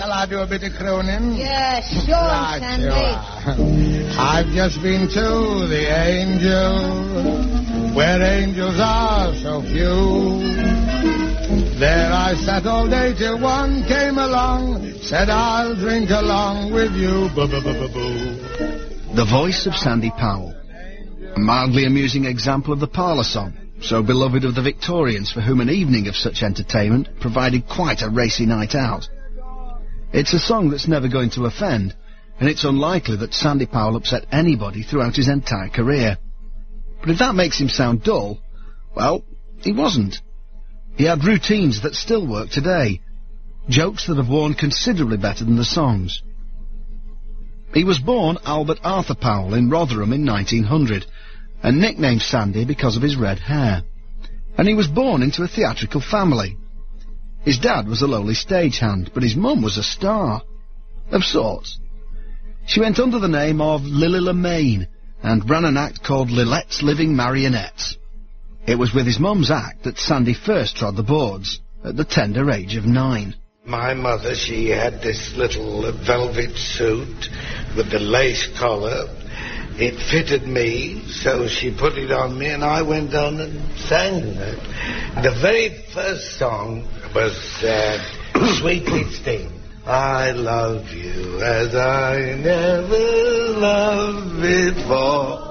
Shall I do a bit of crooning? Yeah, sure, Right, Sandy. you are. I've just been to the Angel, where angels are so few. There I sat all day till one came along, said I'll drink along with you. Boo-boo-boo-boo-boo. The voice of Sandy Powell. A mildly amusing example of the parlour song, so beloved of the Victorians, for whom an evening of such entertainment provided quite a racy night out. It's a song that's never going to offend, and it's unlikely that Sandy Powell upset anybody throughout his entire career. But if that makes him sound dull, well, he wasn't. He had routines that still work today, jokes that have worn considerably better than the songs. He was born Albert Arthur Powell in Rotherham in 1900, and nicknamed Sandy because of his red hair. And he was born into a theatrical family. His dad was a lowly stagehand, but his mum was a star. Of sorts. She went under the name of Lily Lemaine, and ran an act called Lilette's Living Marionettes. It was with his mum's act that Sandy first trod the boards, at the tender age of 9. My mother, she had this little velvet suit with the lace collar. It fitted me, so she put it on me, and I went on and sang it. The very first song was Sweet 16. I love you as I never loved before.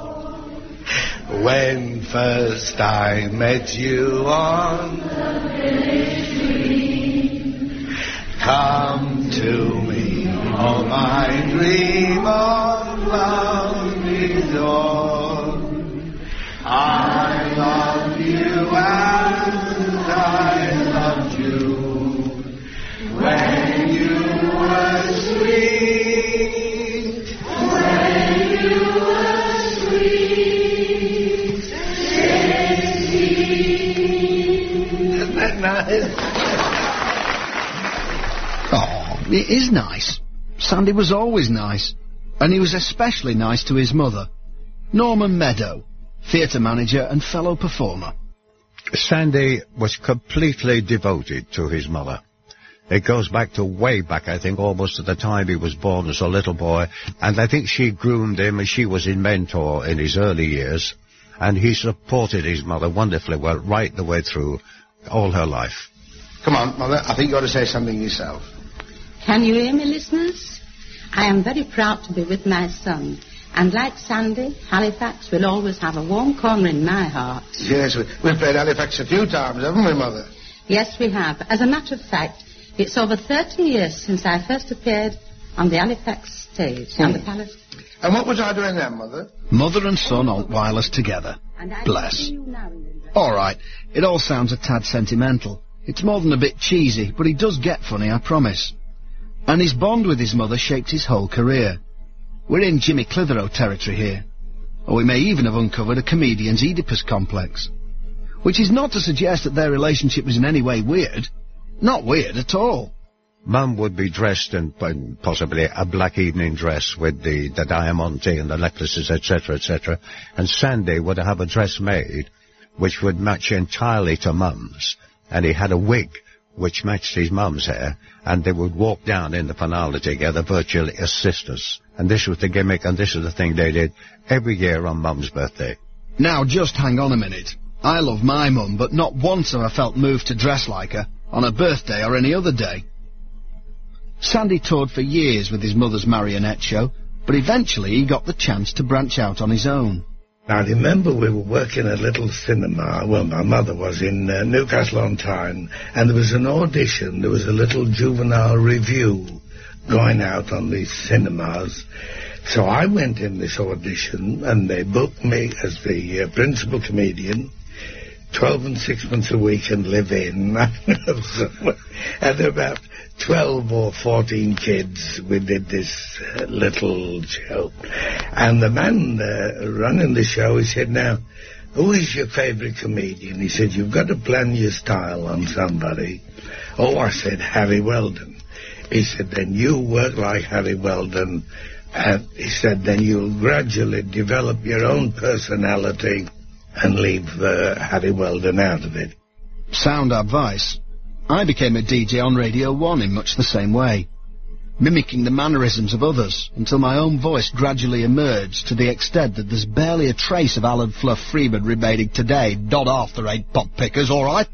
When first I met you on the village street, come to me, oh my dream of love is on. I love you as I loved you when you were sweet, when you were sweet. Isn't that nice? Oh, it is nice. Sandy was always nice, and he was especially nice to his mother, Norman Meadow, theatre manager and fellow performer. Sandy was completely devoted to his mother. It goes back to way back, I think, almost at the time he was born as a little boy, and I think she groomed him as she was his mentor in his early years, and he supported his mother wonderfully well right the way through all her life. Come on, Mother, I think you ought to say something yourself. Can you hear me, listeners? I am very proud to be with my son. And like Sandy, Halifax will always have a warm corner in my heart. Yes, we've played Halifax a few times, haven't we, Mother? Yes, we have. As a matter of fact, it's over 30 years since I first appeared on the Halifax stage, on the Palace. And what was I doing then, Mother? Mother and son aren't wireless together. Bless. All right, it all sounds a tad sentimental. It's more than a bit cheesy, but he does get funny, I promise. And his bond with his mother shaped his whole career. We're in Jimmy Clitheroe territory here. Or we may even have uncovered a comedian's Oedipus complex. Which is not to suggest that their relationship was in any way weird. Not weird at all. Mum would be dressed in possibly a black evening dress with the diamante and the necklaces, etc., etc. And Sandy would have a dress made which would match entirely to Mum's. And he had a wig which matched his mum's hair, and they would walk down in the finale together, virtually as sisters. And this was the gimmick, and this is the thing they did every year on Mum's birthday. Now, just hang on a minute. I love my mum, but not once have I felt moved to dress like her, on her birthday or any other day. Sandy toured for years with his mother's marionette show, but eventually he got the chance to branch out on his own. I remember we were working at a little cinema, well, my mother was in Newcastle-on-Tyne, and there was an audition, there was a little juvenile review going out on these cinemas. So I went in this audition, and they booked me as the principal comedian, 12 and sixpence a week and live in. And about 12 or 14 kids, we did this little show. And the man running the show, he said, now, who is your favourite comedian? He said, you've got to plan your style on somebody. Oh, I said, Harry Weldon. He said, then you work like Harry Weldon. And he said, then you'll gradually develop your own personality and leave Harry Weldon out of it. Sound advice. I became a DJ on Radio 1 in much the same way. mimicking the mannerisms of others, until my own voice gradually emerged to the extent that there's barely a trace of Alan Fluff Freeman remaining today. Not after 8 pot pickers, all right?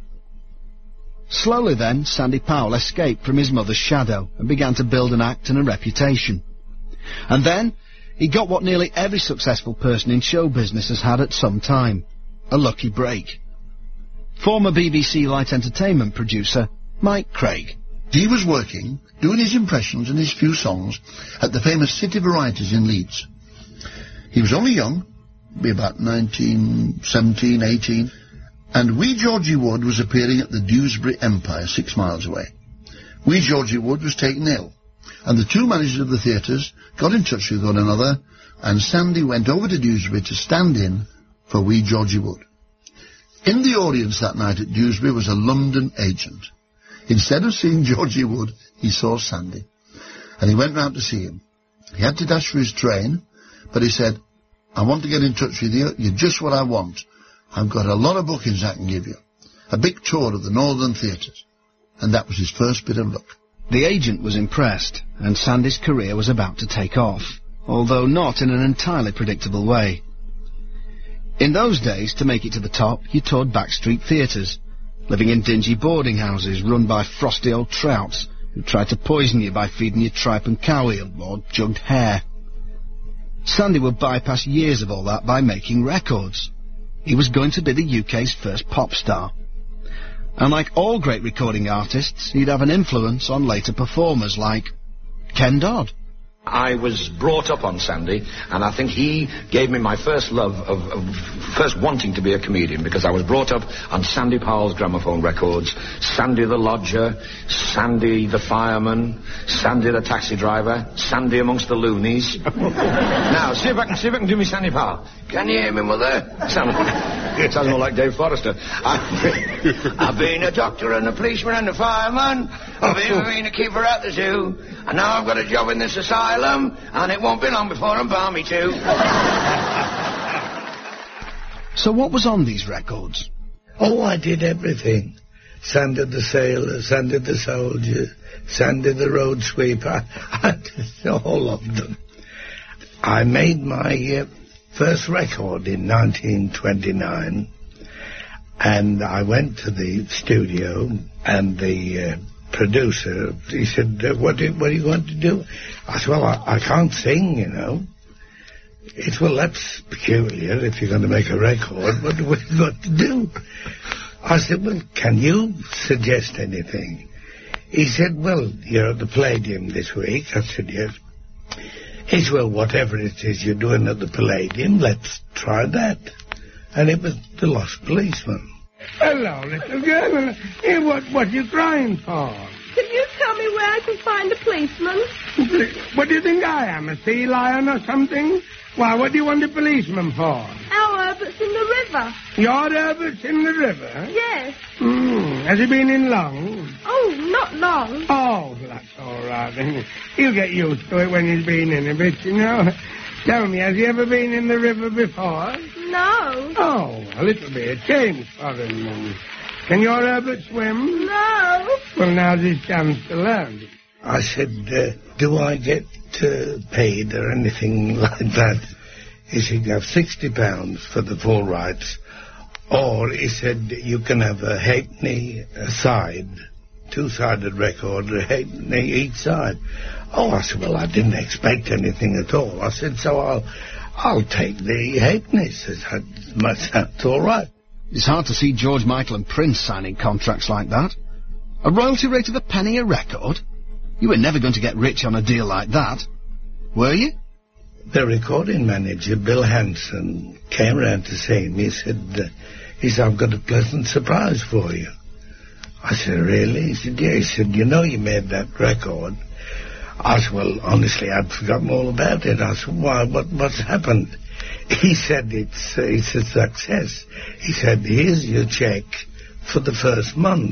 Slowly then, Sandy Powell escaped from his mother's shadow and began to build an act and a reputation. And then, he got what nearly every successful person in show business has had at some time, a lucky break. Former BBC Light Entertainment producer, Mike Craig. He was working, doing his impressions and his few songs, at the famous City Varieties in Leeds. He was only young, be about 19, 17, 18, and Wee Georgie Wood was appearing at the Dewsbury Empire 6 miles away. Wee Georgie Wood was taken ill, and the two managers of the theatres got in touch with one another, and Sandy went over to Dewsbury to stand in for Wee Georgie Wood. In the audience that night at Dewsbury was a London agent. Instead of seeing Georgie Wood, he saw Sandy, and he went round to see him. He had to dash for his train, but he said, "I want to get in touch with you. You're just what I want. I've got a lot of bookings I can give you. A big tour of the Northern Theatres." And that was his first bit of luck. The agent was impressed, and Sandy's career was about to take off, although not in an entirely predictable way. In those days, to make it to the top, you toured backstreet theatres, living in dingy boarding houses run by frosty old trouts who tried to poison you by feeding you tripe and cowheel or jugged hare. Sandy would bypass years of all that by making records. He was going to be the UK's first pop star. And like all great recording artists, he'd have an influence on later performers like Ken Dodd. I was brought up on Sandy, and I think he gave me my first love of first wanting to be a comedian, because I was brought up on Sandy Powell's gramophone records, Sandy the Lodger, Sandy the Fireman, Sandy the Taxi Driver, Sandy Amongst the Loonies. Now, see if I can do me Sandy Powell. Can you hear me, Mother? Sounds more like Dave Forrester. I've been a doctor and a policeman and a fireman. I've been a keeper at the zoo. And now I've got a job in this asylum, and it won't be long before I'm balmy too. So what was on these records? Oh, I did everything. Sandy the Sailor, Sandy the Soldier, Sandy the Road Sweeper. I did all of them. I made my first record in 1929, and I went to the studio, and the producer, he said, what are you going to do? I said, well, I can't sing, you know. He said, well, that's peculiar if you're going to make a record. What have we got to do? I said, well, can you suggest anything? He said, well, you're at the Palladium this week. I said, yes. He said, well, whatever it is you're doing at the Palladium, let's try that. And it was The Lost Policeman. Hello, little girl. Hey, what are you crying for? Can you tell me where I can find a policeman? What do you think I am, a sea lion or something? Why, what do you want a policeman for? Our Herbert's in the river. Your Herbert's in the river? Yes. Has he been in long? Oh, not long. Oh, that's all right. He'll get used to it when he's been in a bit, you know. Tell me, has he ever been in the river before? No. Oh, a little bit. Change for him. Can your Herbert swim? No. Well, now's his chance to learn. I said, do I get paid or anything like that? He said, you have £60 for the full rights. Or, he said, you can have a halfpenny a side, two-sided record, a halfpenny each side. Oh, I said, well, I didn't expect anything at all. I said, so I'll take the halfpenny. That's all right. It's hard to see George Michael and Prince signing contracts like that. A royalty rate of a penny a record? You were never going to get rich on a deal like that, were you? The recording manager, Bill Hanson, came round to see me. He said, I've got a pleasant surprise for you. I said, really? He said, yeah. He said, you know you made that record. I said, well, honestly, I'd forgotten all about it. I said, why, what's happened? He said, it's a success. He said, here's your cheque for the first month,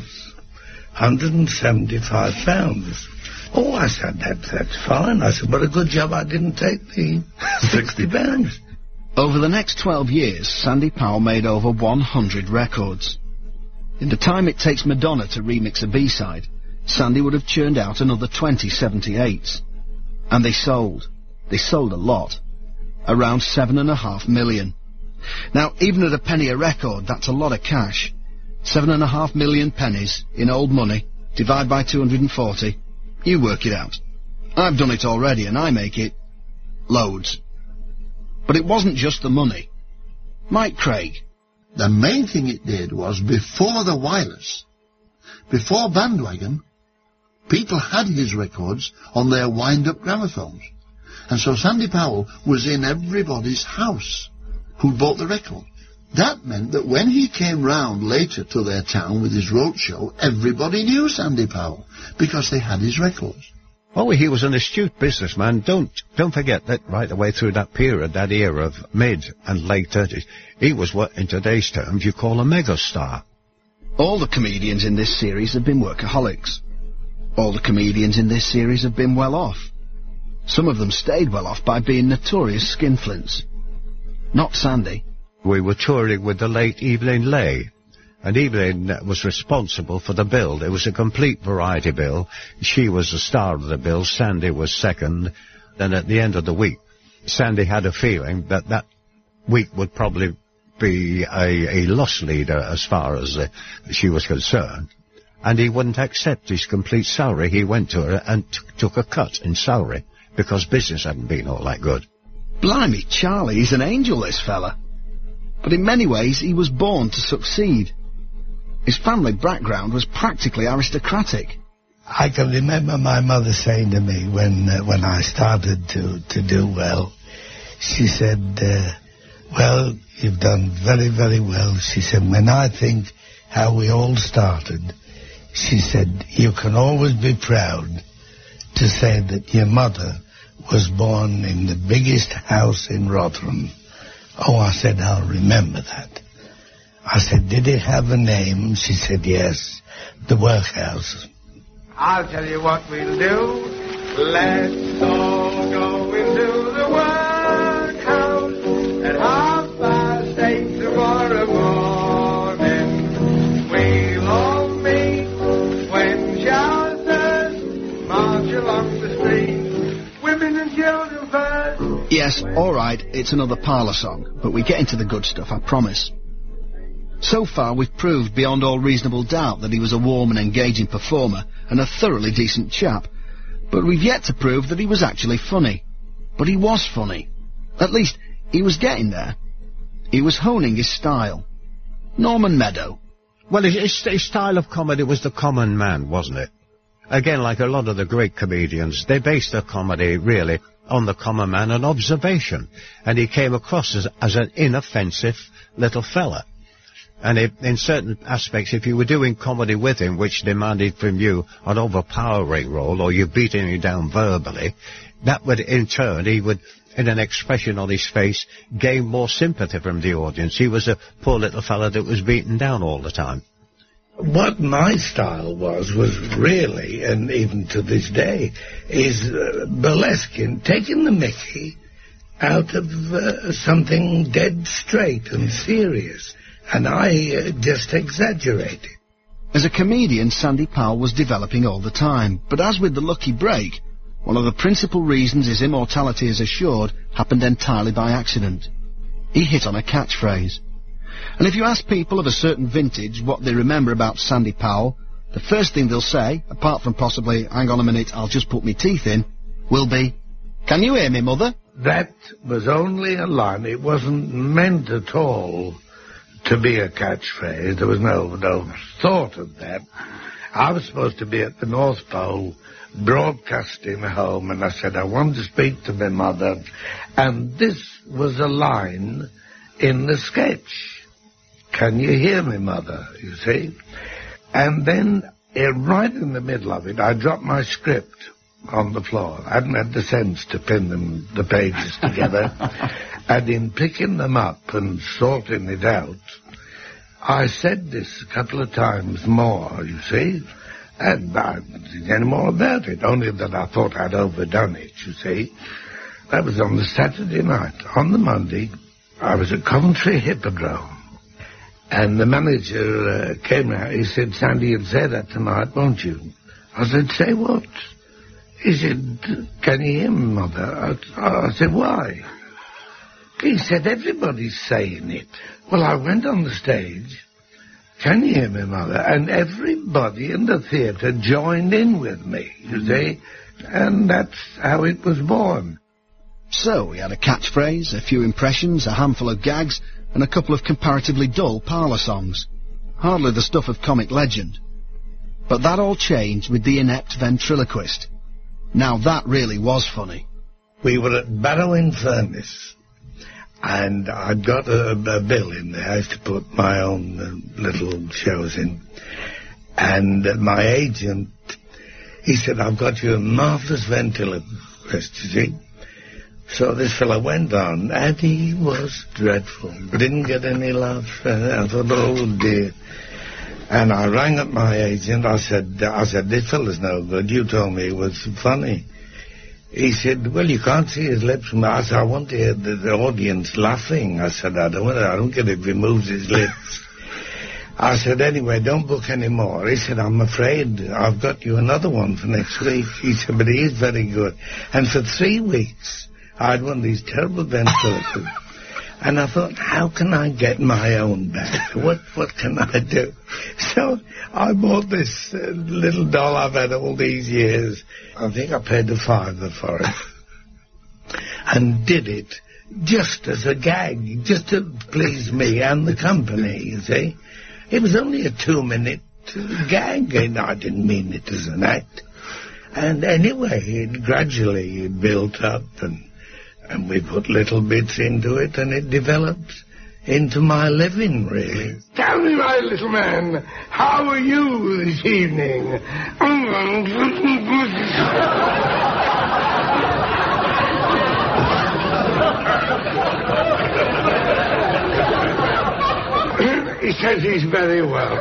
£175. Oh, I said, that's fine. I said, but a good job I didn't take the £60. Over the next 12 years, Sandy Powell made over 100 records. In the time it takes Madonna to remix a B-side, Sandy would have churned out another 20 78s. And they sold. They sold a lot. Around 7.5 million. Now, even at a penny a record, that's a lot of cash. 7.5 million pennies in old money, divide by 240. You work it out. I've done it already, and I make it loads. But it wasn't just the money. Mike Craig. The main thing it did was, before the wireless, before Bandwagon, people had his records on their wind-up gramophones. And so Sandy Powell was in everybody's house who bought the record. That meant that when he came round later to their town with his roadshow, everybody knew Sandy Powell, because they had his records. Oh, he was an astute businessman. Don't forget that right away through that period, that era of mid and late 30s, he was what in today's terms you call a megastar. All the comedians in this series have been workaholics. All the comedians in this series have been well off. Some of them stayed well off by being notorious skinflints. Not Sandy. We were touring with the late Evelyn Leigh, and Evelyn was responsible for the bill. It was a complete variety bill. She was the star of the bill, Sandy was second. Then at the end of the week, Sandy had a feeling that that week would probably be a loss leader as far as she was concerned. And he wouldn't accept his complete salary. He went to her and took a cut in salary because business hadn't been all that good. Blimey, Charlie, he's an angel, this fella. But in many ways, he was born to succeed. His family background was practically aristocratic. I can remember my mother saying to me when I started to do well, she said, well, you've done very, very well. She said, when I think how we all started, she said, you can always be proud to say that your mother was born in the biggest house in Rotherham. Oh, I said, I'll remember that. I said, did it have a name? She said, yes, the workhouse. I'll tell you what we'll do. Let's all go into the workhouse at 8:30 tomorrow morning. We'll all meet when showers march along the street. Women and children first. Yes, all right, it's another parlour song, but we get into the good stuff, I promise. So far, we've proved beyond all reasonable doubt that he was a warm and engaging performer and a thoroughly decent chap. But we've yet to prove that he was actually funny. But he was funny. At least, he was getting there. He was honing his style. Norman Meadow. Well, his style of comedy was the common man, wasn't it? Again, like a lot of the great comedians, they based their comedy, really, on the common man and observation. And he came across as an inoffensive little fella. And in certain aspects, if you were doing comedy with him, which demanded from you an overpowering role, or you beating him down verbally, that would, in turn, he would, in an expression on his face, gain more sympathy from the audience. He was a poor little fella that was beaten down all the time. What my style was really, and even to this day, is burlesquing, taking the mickey out of something dead straight and serious. And I just exaggerated. As a comedian, Sandy Powell was developing all the time. But as with the lucky break, one of the principal reasons his immortality is assured happened entirely by accident. He hit on a catchphrase. And if you ask people of a certain vintage what they remember about Sandy Powell, the first thing they'll say, apart from possibly, hang on a minute, I'll just put me teeth in, will be, can you hear me, mother? That was only a line. It wasn't meant at all to be a catchphrase. There was no thought of that. I was supposed to be at the North Pole broadcasting home, and I said, I want to speak to my mother. And this was a line in the sketch. Can you hear me, mother? You see? And then, right in the middle of it, I dropped my script on the floor. I hadn't had the sense to pin the pages together. And in picking them up and sorting it out, I said this a couple of times more, you see, and I didn't think any more about it, only that I thought I'd overdone it, you see. That was on the Saturday night. On the Monday, I was at Coventry Hippodrome, and the manager came out. He said, Sandy, you'd say that tonight, won't you? I said, say what? He said, can you hear me, Mother? I said, why? He said, everybody's saying it. Well, I went on the stage, can you hear me, Mother? And everybody in the theatre joined in with me, you see? And that's how it was born. So he had a catchphrase, a few impressions, a handful of gags, and a couple of comparatively dull parlour songs. Hardly the stuff of comic legend. But that all changed with the inept ventriloquist. Now that really was funny. We were at Barrow-in-Furness, and I'd got a bill in the house to put my own little shows in. And my agent, he said, I've got you a marvellous ventriloquist, you see. So this fellow went on, and he was dreadful. Didn't get any laughs. I thought, oh dear. And I rang up my agent. I said, this fellow's no good. You told me it was funny. He said, well, you can't see his lips. I said, I want to hear the audience laughing. I said, I don't care if he moves his lips. I said, anyway, don't book any more. He said, I'm afraid I've got you another one for next week. He said, but he is very good. And for 3 weeks, I had one of these terrible ventriloquists. And I thought, how can I get my own back? What can I do? So I bought this little doll I've had all these years. I think I paid a $5 for it. And did it just as a gag, just to please me and the company, you see. It was only a 2-minute gag, and I didn't mean it as an act. And anyway, it gradually built up, and we put little bits into it, and it developed into my living, really. Tell me, my little man, how are you this evening? He says he's very well.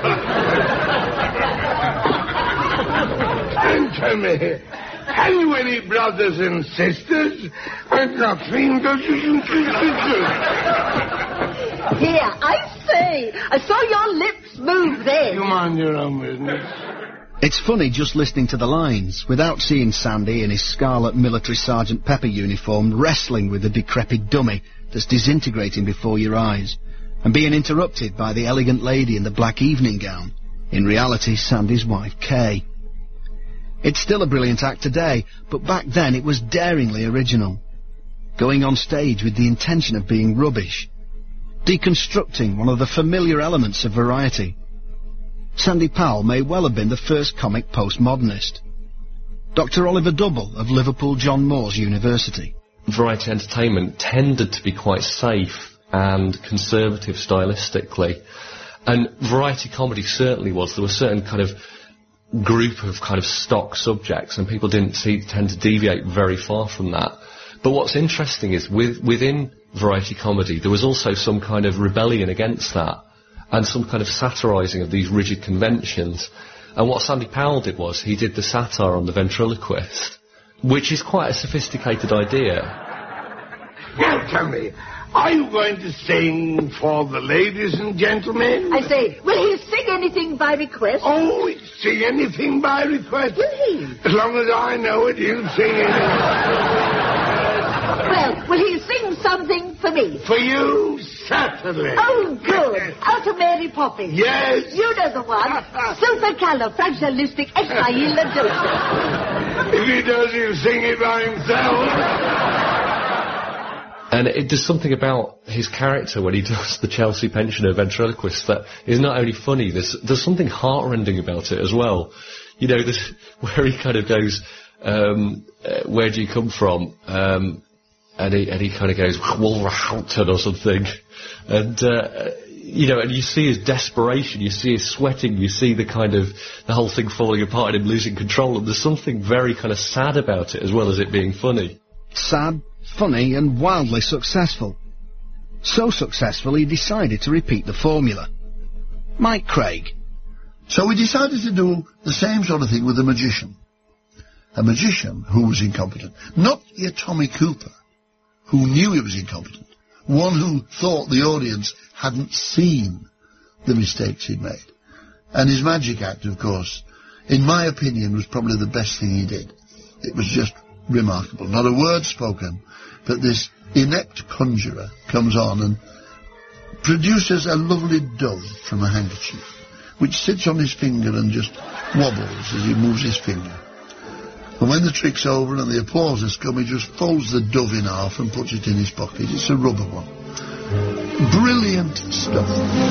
And tell me, have you any brothers and sisters? I've got fingers and sisters. Here, I say, I saw your lips move then. You mind your own business. It's funny just listening to the lines, without seeing Sandy in his scarlet military Sergeant Pepper uniform wrestling with the decrepit dummy that's disintegrating before your eyes, and being interrupted by the elegant lady in the black evening gown, in reality Sandy's wife, Kay. It's still a brilliant act today, but back then it was daringly original. Going on stage with the intention of being rubbish. Deconstructing one of the familiar elements of variety. Sandy Powell may well have been the first comic postmodernist. Dr. Oliver Double of Liverpool John Moores University. Variety entertainment tended to be quite safe and conservative stylistically. And variety comedy certainly was. There were certain kind of group of kind of stock subjects, and people didn't tend to deviate very far from that. But what's interesting is within variety comedy, there was also some kind of rebellion against that, and some kind of satirising of these rigid conventions. And what Sandy Powell did was, he did the satire on the ventriloquist, which is quite a sophisticated idea. Now tell me, are you going to sing for the ladies and gentlemen? I say, will he sing anything by request? Oh, he'll sing anything by request. Will he? As long as I know it, he'll sing anything. Well, will he sing something for me? For you, certainly. Oh, good. Out of Mary Poppins. Yes. You know the one. Supercalifragilisticexpialidocious. If he does, he'll sing it by himself. And there's something about his character when he does the Chelsea pensioner ventriloquist that is not only funny, there's something heartrending about it as well. You know, this, where he kind of goes, where do you come from? And he kind of goes, Wolverhampton or something. And, you know, and you see his desperation, you see his sweating, you see the whole thing falling apart and him losing control. And there's something very kind of sad about it as well as it being funny. Sad, funny and wildly successful. So successful he decided to repeat the formula. Mike Craig. So we decided to do the same sort of thing with a magician. A magician who was incompetent. Not your Tommy Cooper, who knew he was incompetent. One who thought the audience hadn't seen the mistakes he'd made. And his magic act, of course, in my opinion, was probably the best thing he did. It was just remarkable. Not a word spoken, but this inept conjurer comes on and produces a lovely dove from a handkerchief, which sits on his finger and just wobbles as he moves his finger. And when the trick's over and the applause has come, he just folds the dove in half and puts it in his pocket. It's a rubber one. Brilliant stuff.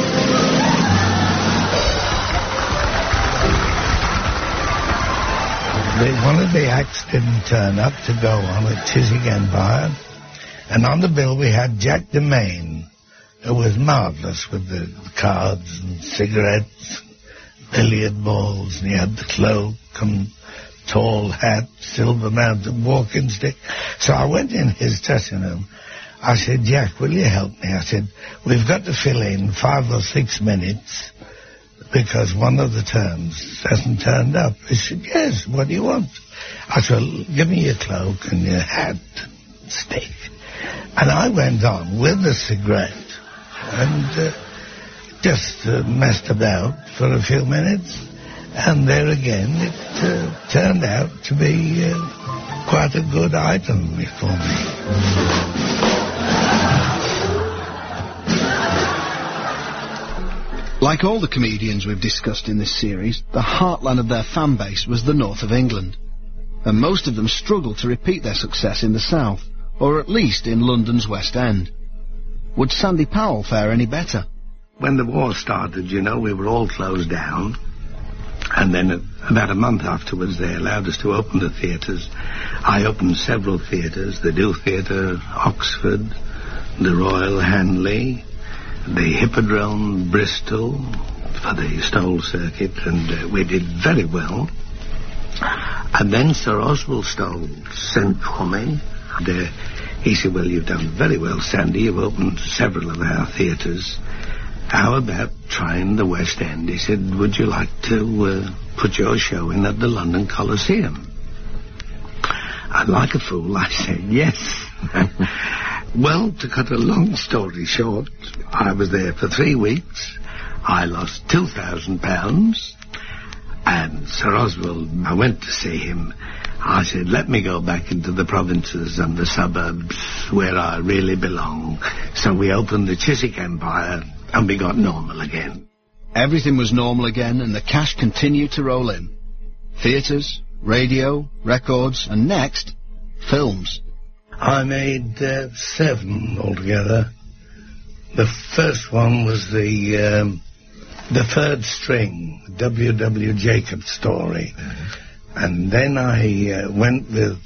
One of the acts didn't turn up to go on at Chiswick Empire, and on the bill we had Jack DeMaine, who was marvellous with the cards and cigarettes, billiard balls, and he had the cloak and tall hat, silver-mounted walking stick. So I went in his dressing room. I said, Jack, will you help me? I said, we've got to fill in 5 or 6 minutes because one of the turns hasn't turned up. He said, yes, what do you want? I said, well, give me your cloak and your hat, stick. And I went on with the cigarette and just messed about for a few minutes. And there again, it turned out to be quite a good item for me. Like all the comedians we've discussed in this series, the heartland of their fan base was the north of England. And most of them struggled to repeat their success in the south, or at least in London's West End. Would Sandy Powell fare any better? When the war started, you know, we were all closed down. And then about a month afterwards, they allowed us to open the theatres. I opened several theatres, the New Theatre, Oxford, the Royal Hanley, the Hippodrome, Bristol, for the Stoll circuit, and we did very well. And then Sir Oswald Stoll sent for me, and he said, well, you've done very well, Sandy, you've opened several of our theatres. How about trying the West End? He said, would you like to put your show in at the London Coliseum? And like a fool, I said, yes. Well, to cut a long story short, I was there for 3 weeks. I lost £2,000. And Sir Oswald, I went to see him. I said, let me go back into the provinces and the suburbs where I really belong. So we opened the Chiswick Empire and we got normal again. Everything was normal again and the cash continued to roll in. Theatres, radio, records, and next, films. I made 7 altogether. The first one was the Third String, W.W. Jacobs story. And then I went with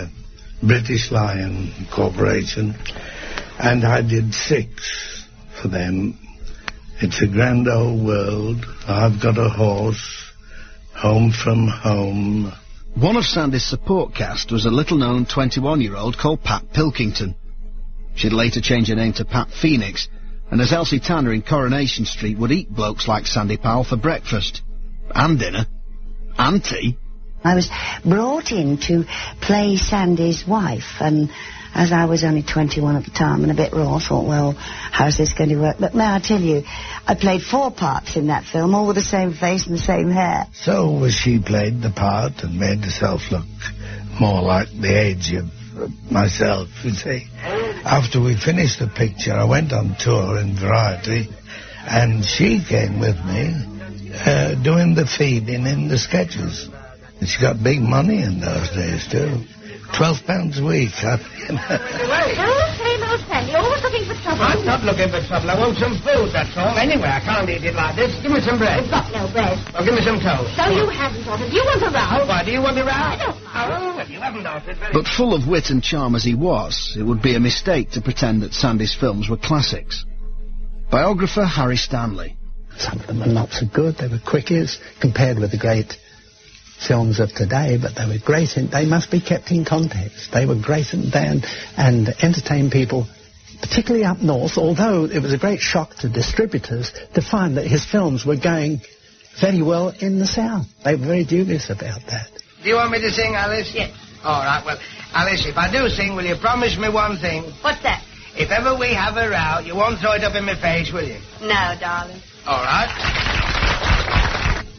British Lion Corporation, and I did 6 for them. It's a Grand Old World, I've Got a Horse, Home from Home. One of Sandy's support cast was a little-known 21-year-old called Pat Pilkington. She'd later change her name to Pat Phoenix, and as Elsie Tanner in Coronation Street would eat blokes like Sandy Powell for breakfast, and dinner, and tea. I was brought in to play Sandy's wife, and as I was only 21 at the time and a bit raw, I thought, well, how's this going to work? But may I tell you, I played 4 parts in that film, all with the same face and the same hair. So she played the part and made herself look more like the age of myself, you see. After we finished the picture, I went on tour in Variety, and she came with me doing the feeding in the sketches. And she got big money in those days, too. £12 a week, you know. Oh, same old Sandy, always looking for trouble. I'm not looking for trouble. I want some food, that's all. Anyway, I can't eat it like this. Give me some bread. We've got no bread. Oh, give me some toast. So you haven't ordered. You want a row? Why, do you want a row? I don't know. Oh, well, you haven't ordered very... But full of wit and charm as he was, it would be a mistake to pretend that Sandy's films were classics. Biographer Harry Stanley. Some of them were not so good. They were quickies compared with the great films of today, but they were great. They must be kept in context. They were great and entertained people, particularly up north, although it was a great shock to distributors to find that his films were going very well in the south. They were very dubious about that. Do you want me to sing, Alice? Yes. All right, well, Alice, if I do sing, will you promise me one thing? What's that? If ever we have a row, you won't throw it up in my face, will you? No, darling. All right.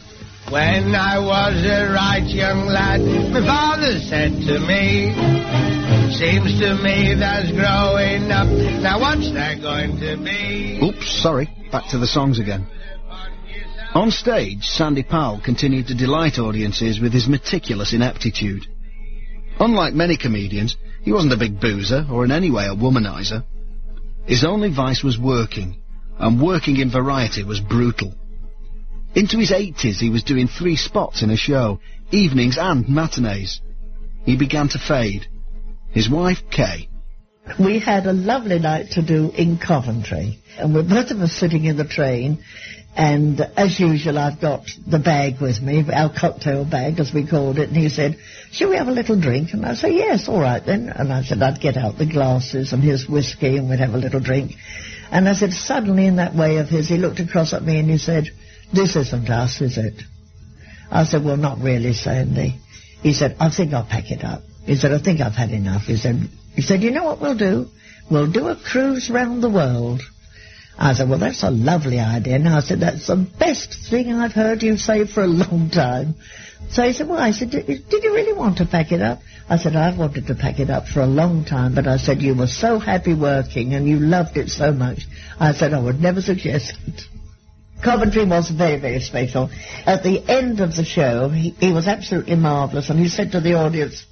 When I was a right young lad, my father said to me, seems to me that's growing up. Now what's that going to be? Oops, sorry. Back to the songs again. On stage, Sandy Powell continued to delight audiences with his meticulous ineptitude. Unlike many comedians, he wasn't a big boozer or in any way a womanizer. His only vice was working, and working in variety was brutal. Into his 80s, he was doing 3 spots in a show, evenings and matinees. He began to fade. His wife, Kay. We had a lovely night to do in Coventry, and we're both of us sitting in the train, and as usual I've got the bag with me, our cocktail bag as we called it, and he said, shall we have a little drink? And I said, yes, all right then. And I said I'd get out the glasses and his whiskey and we'd have a little drink. And I said, suddenly in that way of his, he looked across at me and he said, this isn't us, is it? I said, well, not really, Sandy. He said, I think I'll pack it up. He said, I think I've had enough. He said, you know what we'll do? We'll do a cruise round the world. I said, well, that's a lovely idea. And I said, that's the best thing I've heard you say for a long time. So he said, well, I said, did you really want to pack it up? I said, I've wanted to pack it up for a long time, but I said, you were so happy working and you loved it so much. I said, I would never suggest it. Coventry was very, very special. At the end of the show, he was absolutely marvellous, and he said to the audience,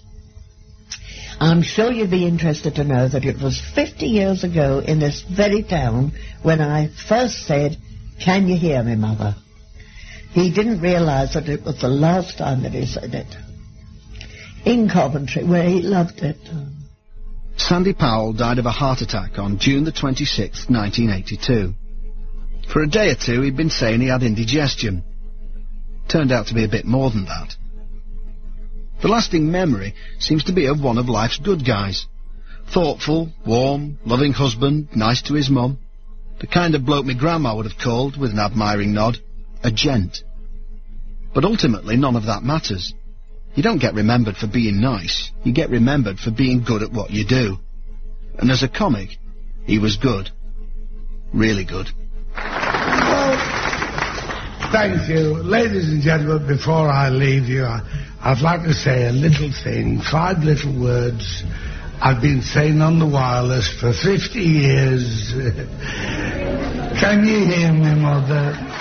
I'm sure you'd be interested to know that it was 50 years ago in this very town when I first said, can you hear me, Mother? He didn't realise that it was the last time that he said it. In Coventry, where he loved it. Sandy Powell died of a heart attack on June the 26th, 1982. For a day or two, he'd been saying he had indigestion. Turned out to be a bit more than that. The lasting memory seems to be of one of life's good guys. Thoughtful, warm, loving husband, nice to his mum. The kind of bloke my grandma would have called, with an admiring nod, a gent. But ultimately, none of that matters. You don't get remembered for being nice. You get remembered for being good at what you do. And as a comic, he was good. Really good. Thank you. Ladies and gentlemen, before I leave you, I'd like to say a little thing, 5 little words I've been saying on the wireless for 50 years. Can you hear me, Mother?